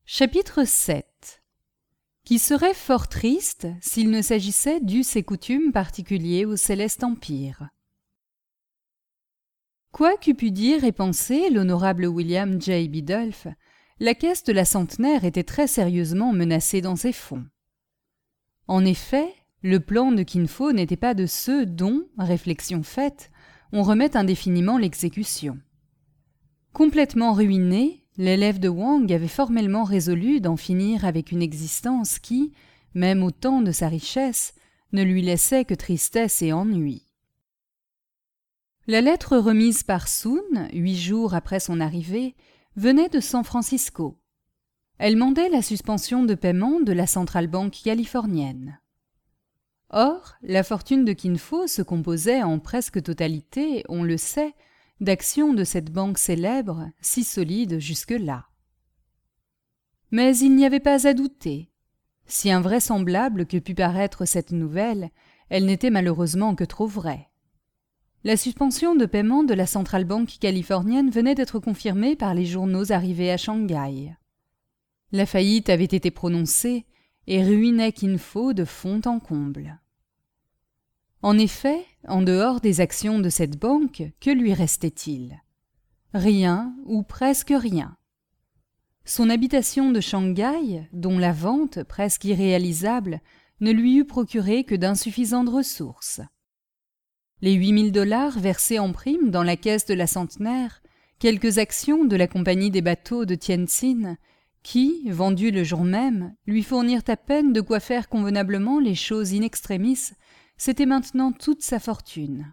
Chapitre 7 Qui serait fort triste s'il ne s'agissait d'us et coutumes particuliers au Céleste Empire. Quoi qu'eût pu dire et penser l'honorable William J. Biddulph, la caisse de la centenaire était très sérieusement menacée dans ses fonds. En effet, le plan de Kin Fo n'était pas de ceux dont, réflexion faite, on remet indéfiniment l'exécution. Complètement ruiné, l'élève de Wang avait formellement résolu d'en finir avec une existence qui, même au temps de sa richesse, ne lui laissait que tristesse et ennui. La lettre remise par Sun, 8 jours après son arrivée, venait de San Francisco. Elle mandait la suspension de paiement de la Central Bank californienne. Or, la fortune de Kin Fo se composait en presque totalité, on le sait, d'actions de cette banque célèbre, si solide jusque-là. Mais il n'y avait pas à douter. Si invraisemblable que pût paraître cette nouvelle, elle n'était malheureusement que trop vraie. La suspension de paiement de la Central Bank californienne venait d'être confirmée par les journaux arrivés à Shanghai. La faillite avait été prononcée et ruinait Kin Fo de fond en comble. En effet, en dehors des actions de cette banque, que lui restait-il? Rien ou presque rien. Son habitation de Shanghai, dont la vente, presque irréalisable, ne lui eût procuré que d'insuffisantes ressources. Les $8 000 versés en prime dans la caisse de la centenaire, quelques actions de la compagnie des bateaux de Tientsin, qui, vendues le jour même, lui fournirent à peine de quoi faire convenablement les choses in extremis, c'était maintenant toute sa fortune.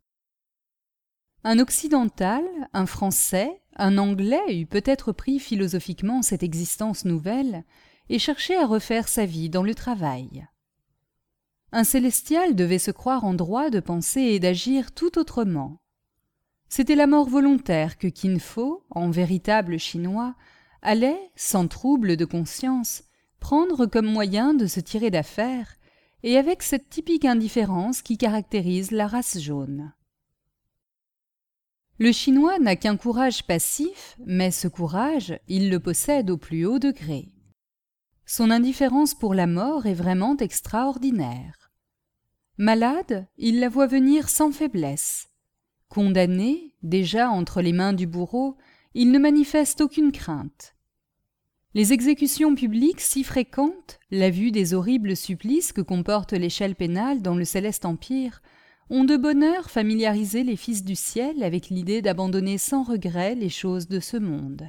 Un occidental, un français, un anglais eût peut-être pris philosophiquement cette existence nouvelle et cherché à refaire sa vie dans le travail. Un célestial devait se croire en droit de penser et d'agir tout autrement. C'était la mort volontaire que Kin Fo, en véritable Chinois, allait, sans trouble de conscience, prendre comme moyen de se tirer d'affaire, et avec cette typique indifférence qui caractérise la race jaune. Le Chinois n'a qu'un courage passif, mais ce courage, il le possède au plus haut degré. Son indifférence pour la mort est vraiment extraordinaire. Malade, il la voit venir sans faiblesse. Condamné, déjà entre les mains du bourreau, il ne manifeste aucune crainte. Les exécutions publiques si fréquentes, la vue des horribles supplices que comporte l'échelle pénale dans le Céleste Empire, ont de bonne heure familiarisé les fils du ciel avec l'idée d'abandonner sans regret les choses de ce monde.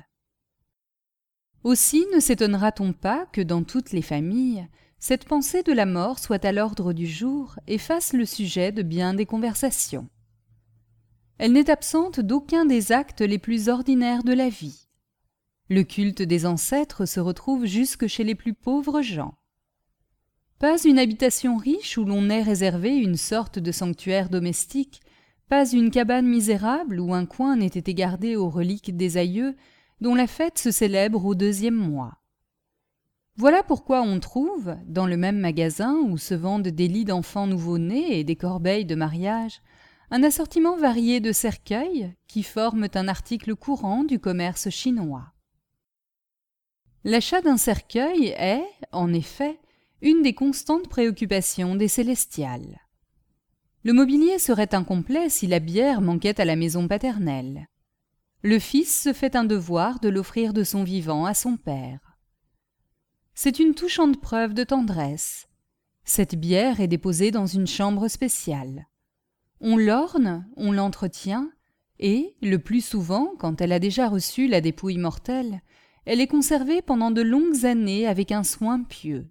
Aussi ne s'étonnera-t-on pas que dans toutes les familles, cette pensée de la mort soit à l'ordre du jour et fasse le sujet de bien des conversations. Elle n'est absente d'aucun des actes les plus ordinaires de la vie. Le culte des ancêtres se retrouve jusque chez les plus pauvres gens. Pas une habitation riche où l'on ait réservé une sorte de sanctuaire domestique, pas une cabane misérable où un coin n'ait été gardé aux reliques des aïeux, dont la fête se célèbre au 2e mois. Voilà pourquoi on trouve, dans le même magasin où se vendent des lits d'enfants nouveau-nés et des corbeilles de mariage, un assortiment varié de cercueils qui forment un article courant du commerce chinois. L'achat d'un cercueil est, en effet, une des constantes préoccupations des célestials. Le mobilier serait incomplet si la bière manquait à la maison paternelle. Le fils se fait un devoir de l'offrir de son vivant à son père. C'est une touchante preuve de tendresse. Cette bière est déposée dans une chambre spéciale. On l'orne, on l'entretient, et, le plus souvent, quand elle a déjà reçu la dépouille mortelle, elle est conservée pendant de longues années avec un soin pieux.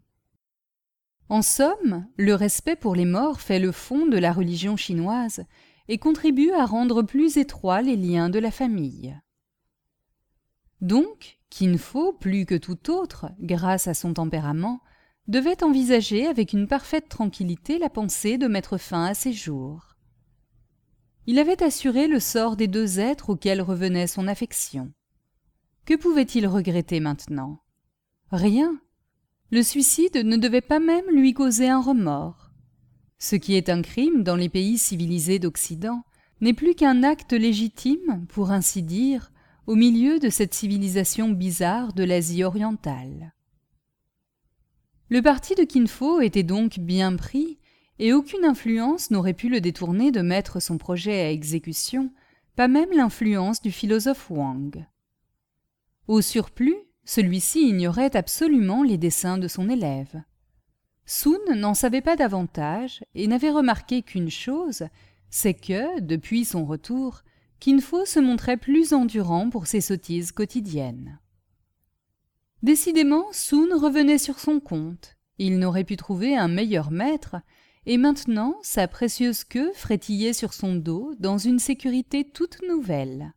En somme, le respect pour les morts fait le fond de la religion chinoise et contribue à rendre plus étroits les liens de la famille. Donc, Kin Fo, plus que tout autre, grâce à son tempérament, devait envisager avec une parfaite tranquillité la pensée de mettre fin à ses jours. Il avait assuré le sort des 2 êtres auxquels revenait son affection. Que pouvait-il regretter maintenant? Rien. Le suicide ne devait pas même lui causer un remords. Ce qui est un crime dans les pays civilisés d'Occident n'est plus qu'un acte légitime, pour ainsi dire, au milieu de cette civilisation bizarre de l'Asie orientale. Le parti de Kin Fo était donc bien pris, et aucune influence n'aurait pu le détourner de mettre son projet à exécution, pas même l'influence du philosophe Wang. Au surplus, celui-ci ignorait absolument les desseins de son élève. Sun n'en savait pas davantage et n'avait remarqué qu'une chose, c'est que, depuis son retour, Kin Fo se montrait plus endurant pour ses sottises quotidiennes. Décidément, Sun revenait sur son compte. Il n'aurait pu trouver un meilleur maître, et maintenant sa précieuse queue frétillait sur son dos dans une sécurité toute nouvelle.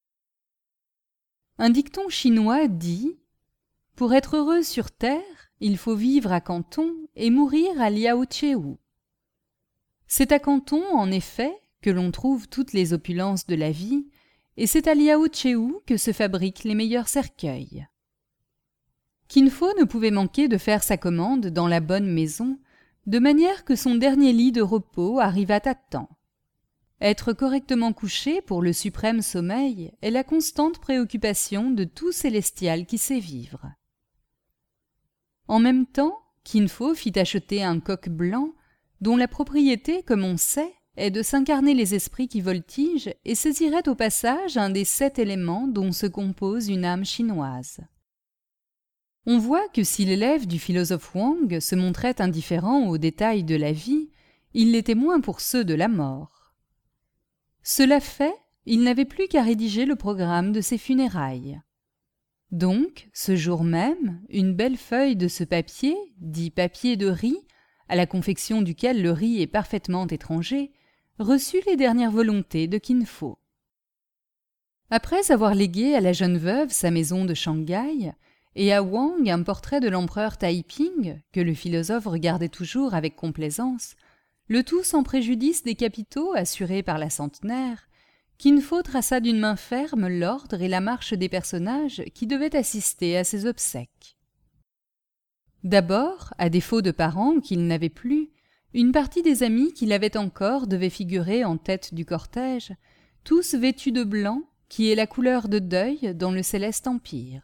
Un dicton chinois dit « Pour être heureux sur terre, il faut vivre à Canton et mourir à Liaotchéou ». C'est à Canton, en effet, que l'on trouve toutes les opulences de la vie, et c'est à Liaotchéou que se fabriquent les meilleurs cercueils. Kin Fo ne pouvait manquer de faire sa commande dans la bonne maison, de manière que son dernier lit de repos arrivât à temps. Être correctement couché pour le suprême sommeil est la constante préoccupation de tout célestial qui sait vivre. En même temps, Kin Fo fit acheter un coq blanc, dont la propriété, comme on sait, est de s'incarner les esprits qui voltigent et saisirait au passage un des 7 éléments dont se compose une âme chinoise. On voit que si l'élève du philosophe Wang se montrait indifférent aux détails de la vie, il l'était moins pour ceux de la mort. Cela fait, il n'avait plus qu'à rédiger le programme de ses funérailles. Donc, ce jour même, une belle feuille de ce papier, dit papier de riz, à la confection duquel le riz est parfaitement étranger, reçut les dernières volontés de Kin Fo. Après avoir légué à la jeune veuve sa maison de Shanghai, et à Wang un portrait de l'empereur Taiping, que le philosophe regardait toujours avec complaisance, le tout sans préjudice des capitaux assurés par la centenaire, Kin Fo traça d'une main ferme l'ordre et la marche des personnages qui devaient assister à ses obsèques. D'abord, à défaut de parents qu'il n'avait plus, une partie des amis qu'il avait encore devait figurer en tête du cortège, tous vêtus de blanc, qui est la couleur de deuil dans le céleste empire.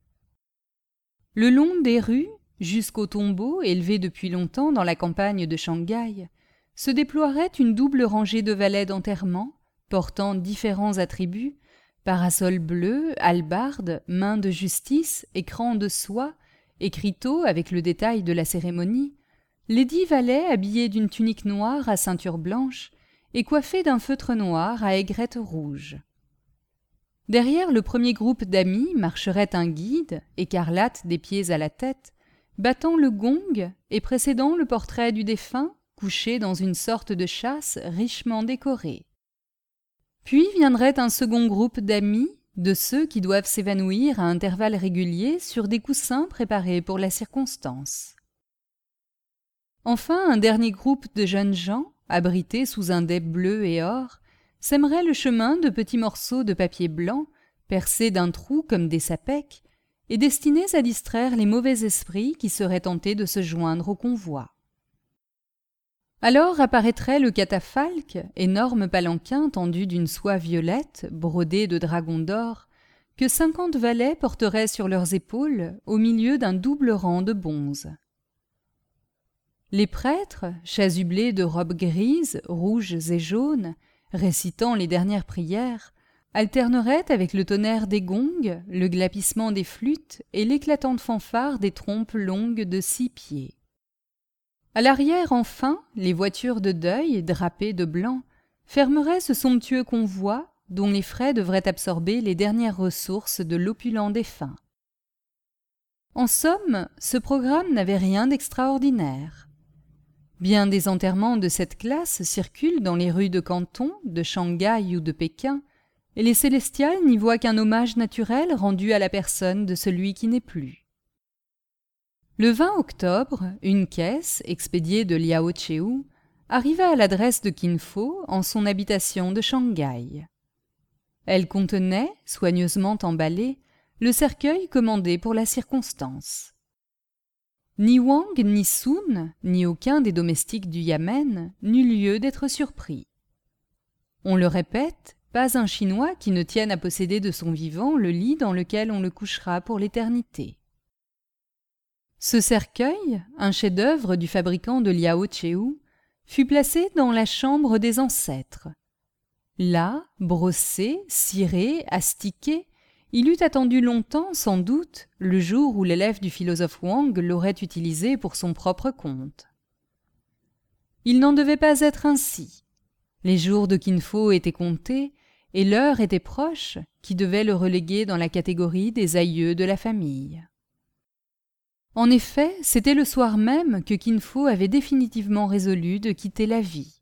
Le long des rues, jusqu'au tombeau élevé depuis longtemps dans la campagne de Shanghai, se déploierait une double rangée de valets d'enterrement, portant différents attributs, parasols bleus, hallebardes, mains de justice, écrans de soie, écriteaux avec le détail de la cérémonie, les 10 valets habillés d'une tunique noire à ceinture blanche et coiffés d'un feutre noir à aigrettes rouges. Derrière le premier groupe d'amis marcherait un guide, écarlate des pieds à la tête, battant le gong et précédant le portrait du défunt, couché dans une sorte de châsse richement décorée. Puis viendrait un second groupe d'amis, de ceux qui doivent s'évanouir à intervalles réguliers sur des coussins préparés pour la circonstance. Enfin, un dernier groupe de jeunes gens, abrités sous un dais bleu et or, sèmerait le chemin de petits morceaux de papier blanc, percés d'un trou comme des sapèques, et destinés à distraire les mauvais esprits qui seraient tentés de se joindre au convoi. Alors apparaîtrait le catafalque, énorme palanquin tendu d'une soie violette, brodée de dragons d'or, que 50 valets porteraient sur leurs épaules au milieu d'un double rang de bonzes. Les prêtres, chasublés de robes grises, rouges et jaunes, récitant les dernières prières, alterneraient avec le tonnerre des gongs, le glapissement des flûtes et l'éclatante fanfare des trompes longues de 6 pieds. À l'arrière, enfin, les voitures de deuil, drapées de blanc, fermeraient ce somptueux convoi dont les frais devraient absorber les dernières ressources de l'opulent défunt. En somme, ce programme n'avait rien d'extraordinaire. Bien des enterrements de cette classe circulent dans les rues de Canton, de Shanghai ou de Pékin, et les célestials n'y voient qu'un hommage naturel rendu à la personne de celui qui n'est plus. Le 20 octobre, une caisse, expédiée de Liaotchéou, arriva à l'adresse de Kin Fo en son habitation de Shanghai. Elle contenait, soigneusement emballé, le cercueil commandé pour la circonstance. Ni Wang, ni Sun, ni aucun des domestiques du Yamen n'eut lieu d'être surpris. On le répète, pas un Chinois qui ne tienne à posséder de son vivant le lit dans lequel on le couchera pour l'éternité. Ce cercueil, un chef-d'œuvre du fabricant de Liao Tchéou, fut placé dans la chambre des ancêtres. Là, brossé, ciré, astiqué, il eût attendu longtemps, sans doute, le jour où l'élève du philosophe Wang l'aurait utilisé pour son propre compte. Il n'en devait pas être ainsi. Les jours de Kin Fo étaient comptés, et l'heure était proche qui devait le reléguer dans la catégorie des aïeux de la famille. En effet, c'était le soir même que Kin Fo avait définitivement résolu de quitter la vie.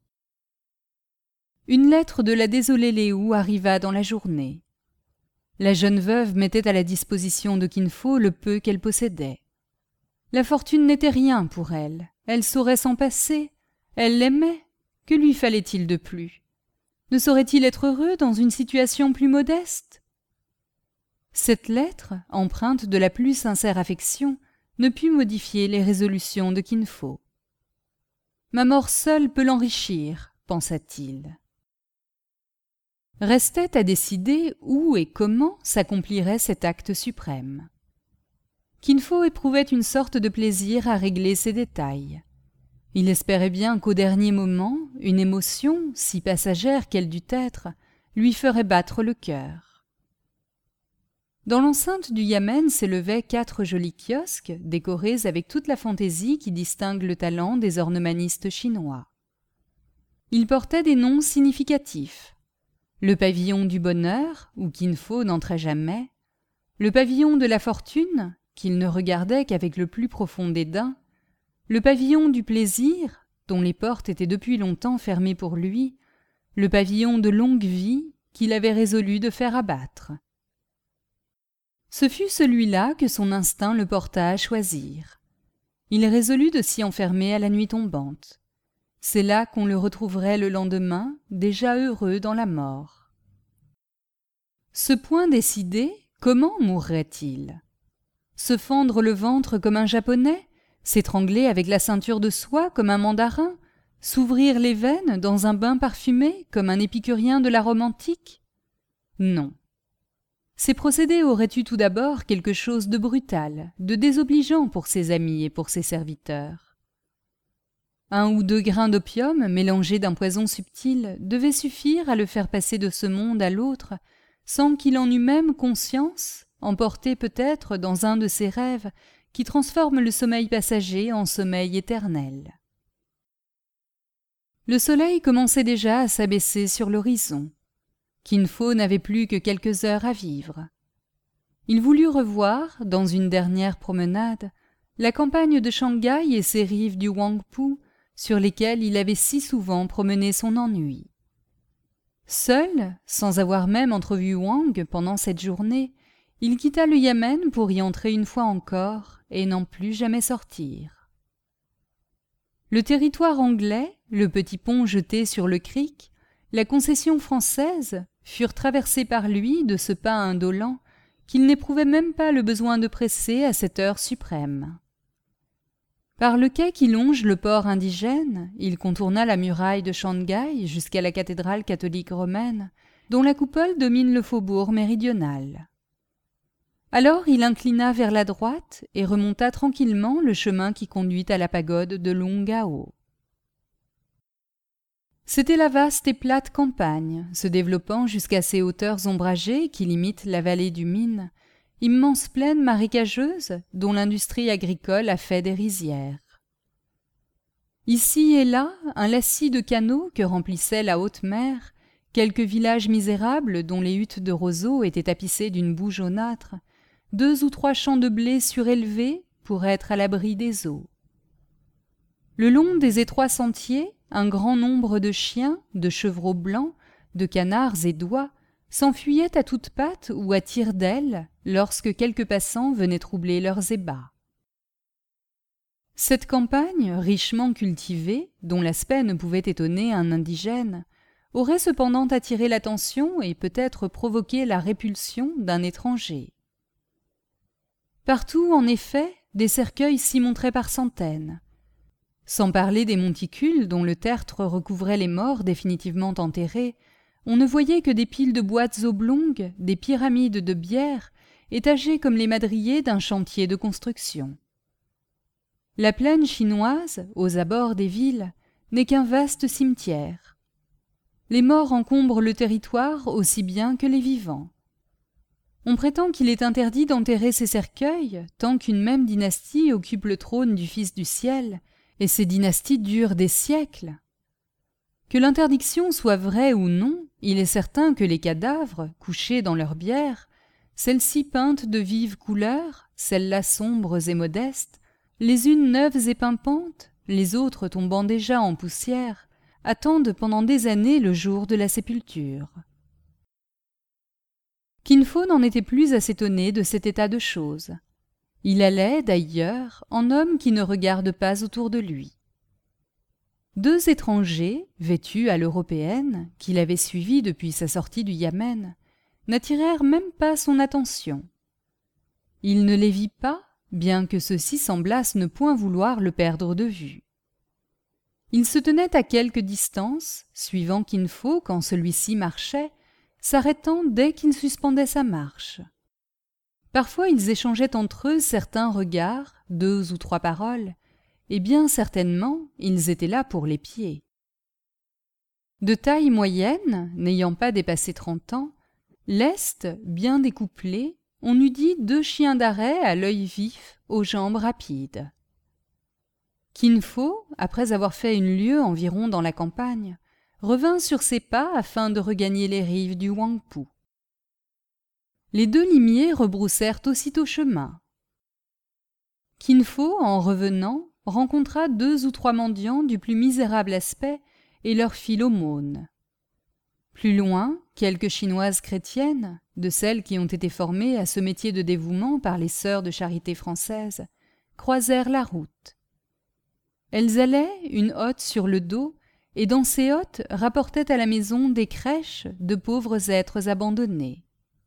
Une lettre de la désolée Léou arriva dans la journée. La jeune veuve mettait à la disposition de Kin Fo le peu qu'elle possédait. La fortune n'était rien pour elle, elle saurait s'en passer, elle l'aimait, que lui fallait-il de plus? Ne saurait-il être heureux dans une situation plus modeste? Cette lettre, empreinte de la plus sincère affection, ne put modifier les résolutions de Kin Fo. « Ma mort seule peut l'enrichir, » pensa-t-il. Restait à décider où et comment s'accomplirait cet acte suprême. Kin Fo éprouvait une sorte de plaisir à régler ces détails. Il espérait bien qu'au dernier moment, une émotion, si passagère qu'elle dût être, lui ferait battre le cœur. Dans l'enceinte du yamen s'élevaient 4 jolis kiosques, décorés avec toute la fantaisie qui distingue le talent des ornemanistes chinois. Ils portaient des noms significatifs. Le pavillon du bonheur, où Kin Fo n'entrait jamais, le pavillon de la fortune, qu'il ne regardait qu'avec le plus profond dédain, le pavillon du plaisir, dont les portes étaient depuis longtemps fermées pour lui, le pavillon de longue vie qu'il avait résolu de faire abattre. Ce fut celui-là que son instinct le porta à choisir. Il résolut de s'y enfermer à la nuit tombante. C'est là qu'on le retrouverait le lendemain, déjà heureux dans la mort. Ce point décidé, comment mourrait-il? Se fendre le ventre comme un Japonais? S'étrangler avec la ceinture de soie comme un mandarin? S'ouvrir les veines dans un bain parfumé comme un épicurien de la Rome antique? Non. Ces procédés auraient eu tout d'abord quelque chose de brutal, de désobligeant pour ses amis et pour ses serviteurs. 1 ou 2 grains d'opium mélangés d'un poison subtil devaient suffire à le faire passer de ce monde à l'autre sans qu'il en eût même conscience, emporté peut-être dans un de ces rêves qui transforment le sommeil passager en sommeil éternel. Le soleil commençait déjà à s'abaisser sur l'horizon. Kin Fo n'avait plus que quelques heures à vivre. Il voulut revoir, dans une dernière promenade, la campagne de Shanghai et ses rives du Huangpu, sur lesquelles il avait si souvent promené son ennui. Seul, sans avoir même entrevu Wang pendant cette journée, il quitta le yamen pour y entrer une fois encore et n'en plus jamais sortir. Le territoire anglais, le petit pont jeté sur le creek, la concession française furent traversés par lui de ce pas indolent qu'il n'éprouvait même pas le besoin de presser à cette heure suprême. Par le quai qui longe le port indigène, il contourna la muraille de Shanghai jusqu'à la cathédrale catholique romaine, dont la coupole domine le faubourg méridional. Alors il inclina vers la droite et remonta tranquillement le chemin qui conduit à la pagode de Longao. C'était la vaste et plate campagne, se développant jusqu'à ces hauteurs ombragées qui limitent la vallée du Min, immense plaine marécageuse dont l'industrie agricole a fait des rizières. Ici et là, un lacis de canaux que remplissait la haute mer, quelques villages misérables dont les huttes de roseaux étaient tapissées d'une boue jaunâtre, 2 ou 3 champs de blé surélevés pour être à l'abri des eaux. Le long des étroits sentiers, un grand nombre de chiens, de chevreaux blancs, de canards et d'oies s'enfuyaient à toutes pattes ou à tire-d'aile lorsque quelques passants venaient troubler leurs ébats. Cette campagne, richement cultivée, dont l'aspect ne pouvait étonner un indigène, aurait cependant attiré l'attention et peut-être provoqué la répulsion d'un étranger. Partout, en effet, des cercueils s'y montraient par centaines. Sans parler des monticules dont le tertre recouvrait les morts définitivement enterrés, on ne voyait que des piles de boîtes oblongues, des pyramides de bière, étagées comme les madriers d'un chantier de construction. La plaine chinoise, aux abords des villes, n'est qu'un vaste cimetière. Les morts encombrent le territoire aussi bien que les vivants. On prétend qu'il est interdit d'enterrer ces cercueils tant qu'une même dynastie occupe le trône du Fils du ciel, et ces dynasties durent des siècles. Que l'interdiction soit vraie ou non, il est certain que les cadavres, couchés dans leur bière, celles-ci peintes de vives couleurs, celles-là sombres et modestes, les unes neuves et pimpantes, les autres tombant déjà en poussière, attendent pendant des années le jour de la sépulture. Kin Fo n'en était plus à s'étonner de cet état de choses. Il allait, d'ailleurs, en homme qui ne regarde pas autour de lui. Deux étrangers, vêtus à l'européenne, qui l'avaient suivi depuis sa sortie du Yamen, n'attirèrent même pas son attention. Il ne les vit pas, bien que ceux-ci semblassent ne point vouloir le perdre de vue. Il se tenait à quelque distance, suivant Kin Fo quand celui-ci marchait, s'arrêtant dès qu'il suspendait sa marche. Parfois ils échangeaient entre eux certains regards, 2 ou 3 paroles, et bien certainement ils étaient là pour l'épier. De taille moyenne, n'ayant pas dépassé 30 ans, lestes, bien découplés, on eût dit 2 chiens d'arrêt à l'œil vif, aux jambes rapides. Kin Fo, après avoir fait une lieue environ dans la campagne, revint sur ses pas afin de regagner les rives du Huangpu. Les 2 limiers rebroussèrent aussitôt chemin. Kin Fo, en revenant, rencontra 2 ou 3 mendiants du plus misérable aspect et leur fit l'aumône. Plus loin, quelques Chinoises chrétiennes, de celles qui ont été formées à ce métier de dévouement par les sœurs de charité françaises, croisèrent la route. Elles allaient, une hotte sur le dos, et dans ces hottes rapportaient à la maison des crèches de pauvres êtres abandonnés.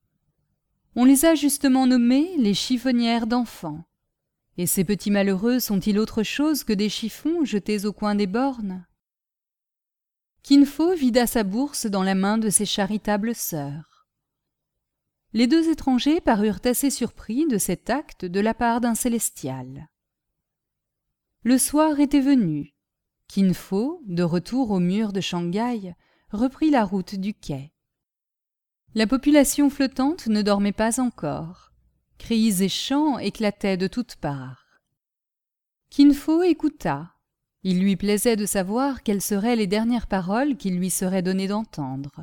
On les a justement nommés les chiffonnières d'enfants. Et ces petits malheureux sont-ils autre chose que des chiffons jetés au coin des bornes? Kin Fo vida sa bourse dans la main de ses charitables sœurs. Les 2 étrangers parurent assez surpris de cet acte de la part d'un célestial. Le soir était venu. Kin Fo, de retour au mur de Shanghai, reprit la route du quai. La population flottante ne dormait pas encore. Cris et chants éclataient de toutes parts. Kin Fo écouta. Il lui plaisait de savoir quelles seraient les dernières paroles qu'il lui serait donné d'entendre.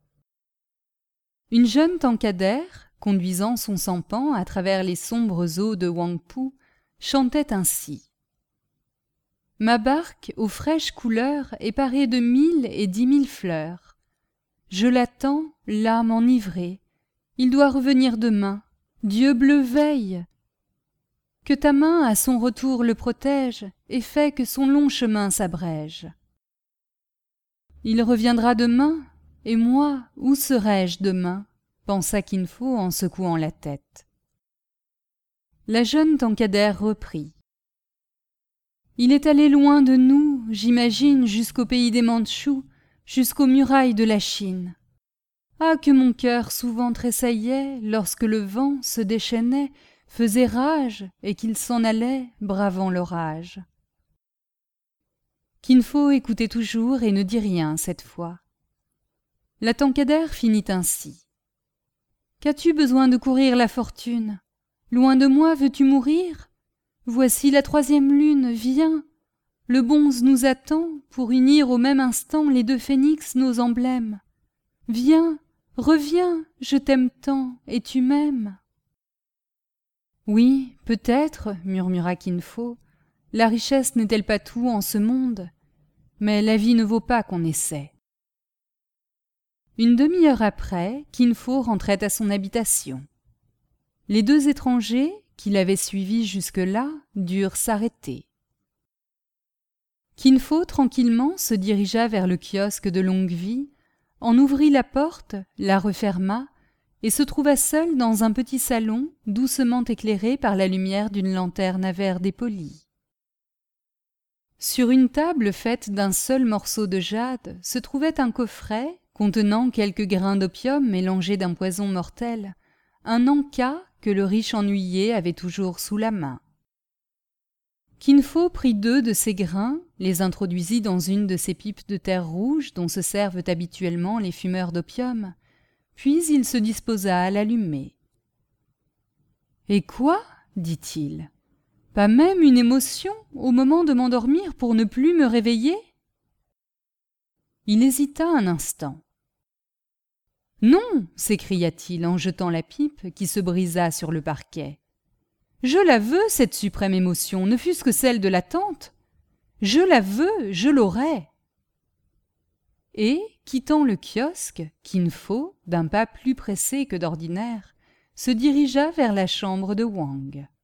Une jeune tankadère, conduisant son sampan à travers les sombres eaux de Huangpu, chantait ainsi. Ma barque aux fraîches couleurs est parée de 1000 et 10 000 fleurs. Je l'attends, l'âme enivrée. Il doit revenir demain. Dieu bleu veille. Que ta main à son retour le protège et fait que son long chemin s'abrège. Il reviendra demain, et moi, où serai-je demain? Pensa Kin Fo en secouant la tête. La jeune tankadère reprit. Il est allé loin de nous, j'imagine, jusqu'au pays des Mandchous, jusqu'aux murailles de la Chine. Ah, que mon cœur souvent tressaillait lorsque le vent se déchaînait, faisait rage et qu'il s'en allait, bravant l'orage. Kin Fo écoutait toujours et ne dit rien cette fois. La tankadère finit ainsi. Qu'as-tu besoin de courir la fortune? Loin de moi veux-tu mourir? Voici la 3e lune, viens. Le bonze nous attend pour unir au même instant les 2 phénix nos emblèmes. Viens, reviens, je t'aime tant et tu m'aimes. Oui, peut-être, murmura Kin Fo, la richesse n'est-elle pas tout en ce monde? Mais la vie ne vaut pas qu'on essaie. Une demi-heure après, Kin Fo rentrait à son habitation. Les 2 étrangers, qui l'avaient suivi jusque-là, durent s'arrêter. Kin Fo, tranquillement, se dirigea vers le kiosque de Longue-Vie, en ouvrit la porte, la referma, et se trouva seul dans un petit salon doucement éclairé par la lumière d'une lanterne à verre dépoli. Sur une table faite d'un seul morceau de jade se trouvait un coffret contenant quelques grains d'opium mélangés d'un poison mortel, un en-cas que le riche ennuyé avait toujours sous la main. Kin Fo prit 2 de ces grains, les introduisit dans une de ces pipes de terre rouge dont se servent habituellement les fumeurs d'opium, puis il se disposa à l'allumer. « Et quoi ?» dit-il. « Pas même une émotion au moment de m'endormir pour ne plus me réveiller ?» Il hésita un instant. « Non !» s'écria-t-il en jetant la pipe qui se brisa sur le parquet. « Je la veux, cette suprême émotion, ne fût-ce que celle de l'attente. Je la veux, je l'aurai. » Et, quittant le kiosque, Kin Fo, d'un pas plus pressé que d'ordinaire, se dirigea vers la chambre de Wang.